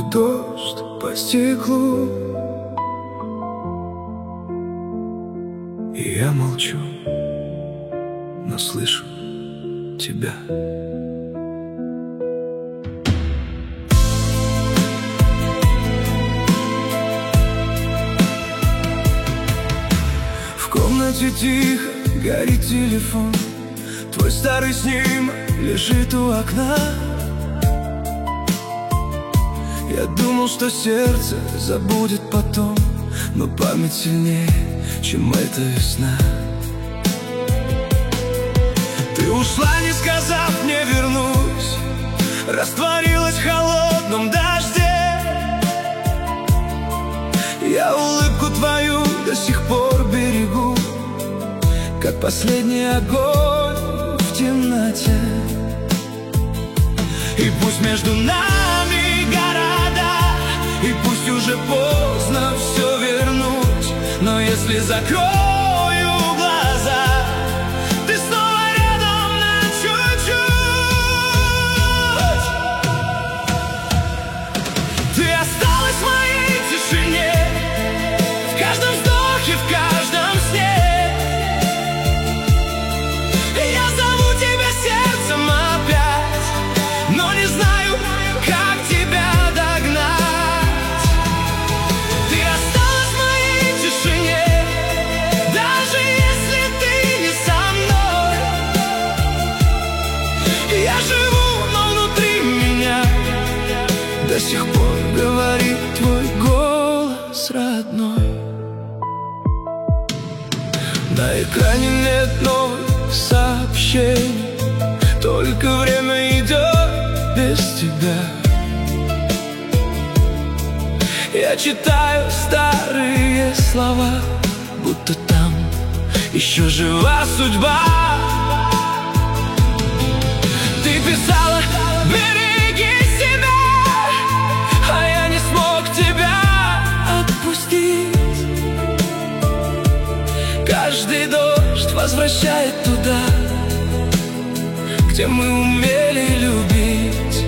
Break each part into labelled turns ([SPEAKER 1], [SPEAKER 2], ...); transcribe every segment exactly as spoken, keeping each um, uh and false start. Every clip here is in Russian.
[SPEAKER 1] дождь по стеклу, и я молчу, но слышу тебя. В комнате тихо, горит телефон, твой старый снимок лежит у окна. Я думал, что сердце забудет потом, но память сильнее, чем эта весна. Ты ушла, не сказав мне вернусь, растворилась в холодном дожде. Я улыбку твою до сих пор берегу, как последний огонь в темноте. И пусть между нами города, и пусть уже поздно все вернуть, но если закрою глаза, ты снова рядом на чуть-чуть. Ты осталась в моей тишине, в каждом вздохе, в каждом сне. Я зову тебя сердцем опять, но не знаю, как тебя догнать. Ты осталась в моей тишине, даже если ты не со мной. Я живу, но внутри меня до сих пор говорит твой голос родной. На экране нет новых сообщений, только время идет без тебя. Я читаю старые слова, будто там еще жива судьба. Ты писала: береги себя, а я не смог тебя отпустить. Каждый дождь возвращает туда, где мы умели любить.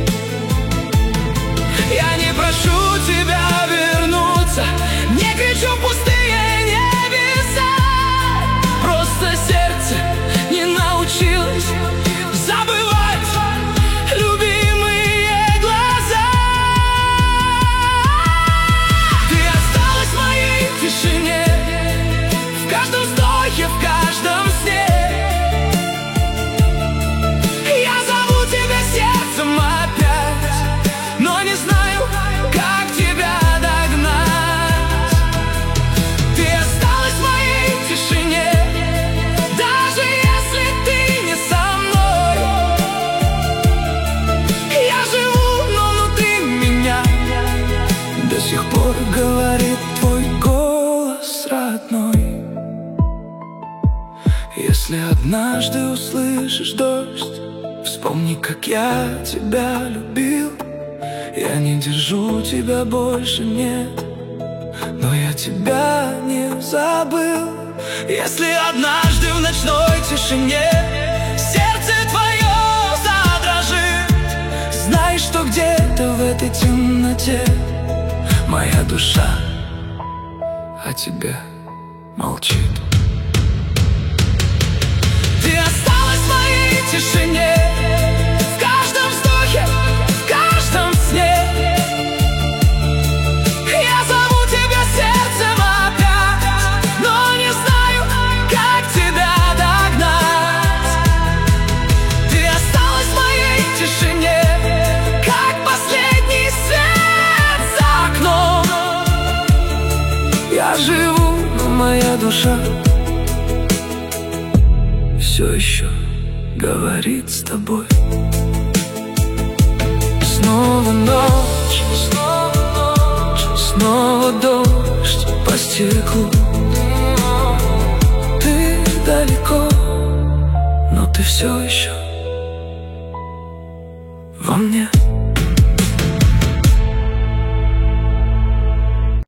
[SPEAKER 1] Я не прошу тебя вернуться, не кричу в пустые небеса. Просто сердце не научилось забывать любимые глаза. Ты осталась в моей тишине, в каждом вздохе, в каждом сне. Я зову тебя сердцем опять, но не знаю, как тебя догнать. Ты осталась в моей тишине, даже если ты не со мной. Я живу, но внутри меня до сих пор говорит твой голос родной. Если однажды услышишь дождь, вспомни, как я тебя любил. Я не держу тебя больше, нет, но я тебя не забыл. Если однажды в ночной тишине сердце твое задрожит, знай, что где-то в этой темноте моя душа о тебе молчит. Ты осталась в моей тишине, в каждом вздохе, в каждом сне. Я зову тебя сердцем опять, но не знаю, как тебя догнать. Ты осталась в моей тишине, как последний свет за окном. Я живу, но моя душа все еще говорит с тобой. Снова ночь, снова ночь, снова дождь по стеклу. Ты далеко, но ты все еще